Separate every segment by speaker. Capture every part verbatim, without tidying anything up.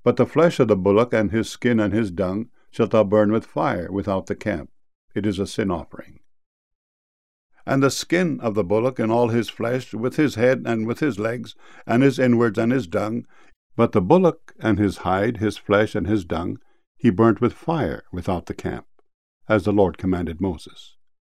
Speaker 1: But the flesh of the bullock and his skin and his dung shalt thou burn with fire without the camp. It is a sin offering. And the skin of the bullock and all his flesh, with his head and with his legs, and his inwards and his dung, but the bullock and his hide, his flesh and his dung, he burnt with fire without the camp, as the Lord commanded Moses.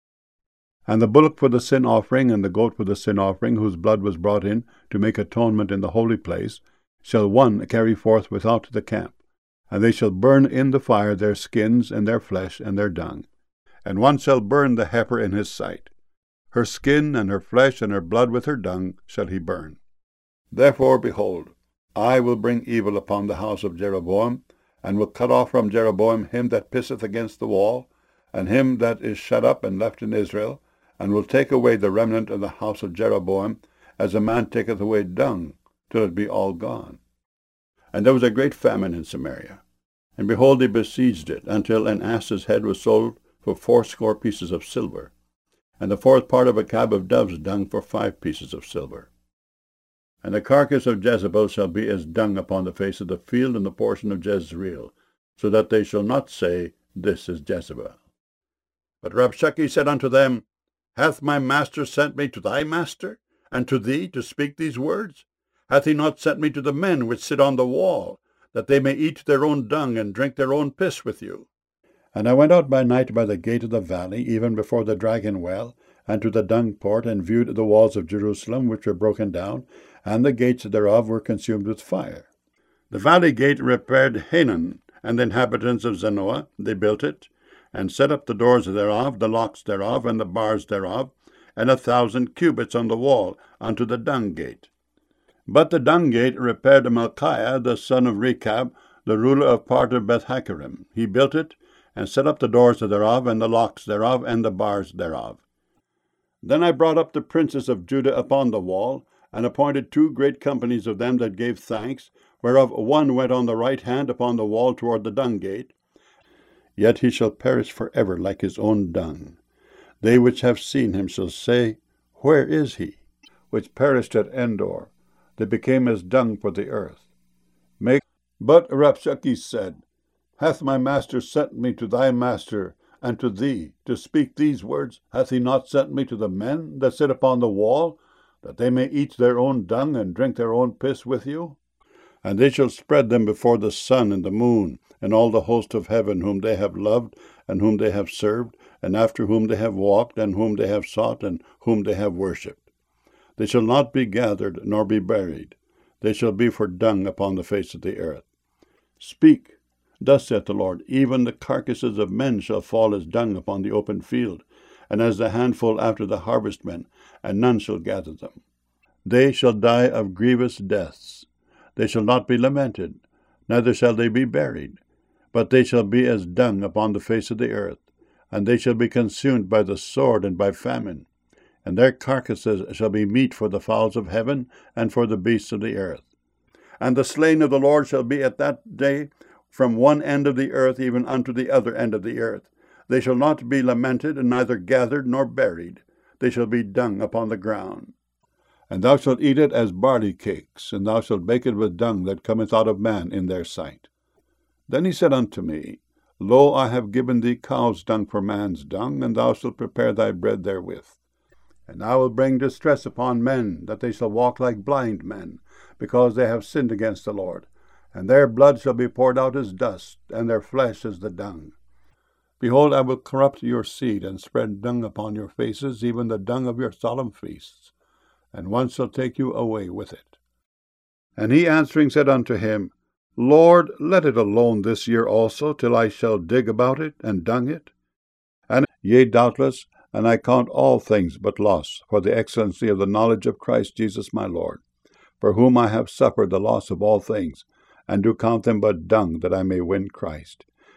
Speaker 1: And the bullock for the sin offering, and the goat for the sin offering, whose blood was brought in to make atonement in the holy place, shall one carry forth without the camp, and they shall burn in the fire their skins and their flesh and their dung. And one shall burn the heifer in his sight. Her skin and her flesh and her blood with her dung shall he burn. Therefore, behold, I will bring evil upon the house of Jeroboam, and will cut off from Jeroboam him that pisseth against the wall, and him that is shut up and left in Israel, and will take away the remnant of the house of Jeroboam, as a man taketh away dung, till it be all gone. And there was a great famine in Samaria, and behold, they besieged it, until an ass's head was sold for fourscore pieces of silver, and the fourth part of a cab of dove's dung for five pieces of silver. And the carcass of Jezebel shall be as dung upon the face of the field in the portion of Jezreel, so that they shall not say, This is Jezebel. But Rabshakeh said unto them, Hath my master sent me to thy master, and to thee to speak these words? Hath he not sent me to the men which sit on the wall, that they may eat their own dung and drink their own piss with you? And I went out by night by the gate of the valley, even before the dragon well, and to the dung port, and viewed the walls of Jerusalem, which were broken down, and the gates thereof were consumed with fire. The valley gate repaired Hanan, and the inhabitants of Zanoah, they built it, and set up the doors thereof, the locks thereof, and the bars thereof, and a thousand cubits on the wall, unto the dung gate. But the dung gate repaired Malchiah, the son of Rechab, the ruler of part of Beth-Hakerem. He built it, and set up the doors thereof, and the locks thereof, and the bars thereof. Then I brought up the princes of Judah upon the wall, and appointed two great companies of them that gave thanks, whereof one went on the right hand upon the wall toward the dung gate. Yet he shall perish for ever like his own dung. They which have seen him shall say, Where is he? Which perished at Endor. They became as dung for the earth. Make... But Rabshakeh said, Hath my master sent me to thy master, and to thee, to speak these words? Hath he not sent me to the men that sit upon the wall, that they may eat their own dung and drink their own piss with you? And they shall spread them before the sun and the moon, and all the host of heaven, whom they have loved, and whom they have served, and after whom they have walked, and whom they have sought, and whom they have worshipped. They shall not be gathered, nor be buried. They shall be for dung upon the face of the earth. Speak, thus saith the Lord, even the carcasses of men shall fall as dung upon the open field, and as the handful after the harvestmen, and none shall gather them. They shall die of grievous deaths. They shall not be lamented, neither shall they be buried, but they shall be as dung upon the face of the earth, and they shall be consumed by the sword and by famine. And their carcasses shall be meat for the fowls of heaven, and for the beasts of the earth. And the slain of the Lord shall be at that day from one end of the earth even unto the other end of the earth. They shall not be lamented, and neither gathered nor buried. They shall be dung upon the ground. And thou shalt eat it as barley cakes, and thou shalt bake it with dung that cometh out of man in their sight. Then he said unto me, Lo, I have given thee cow's dung for man's dung, and thou shalt prepare thy bread therewith. And I will bring distress upon men, that they shall walk like blind men, because they have sinned against the Lord. And their blood shall be poured out as dust, and their flesh as the dung. Behold, I will corrupt your seed, and spread dung upon your faces, even the dung of your solemn feasts. And one shall take you away with it. And he answering said unto him, Lord, let it alone this year also, till I shall dig about it, and dung it. And yea, doubtless, and I count all things but loss, for the excellency of the knowledge of Christ Jesus my Lord, for whom I have suffered the loss of all things, and do count them but dung, that I may win Christ,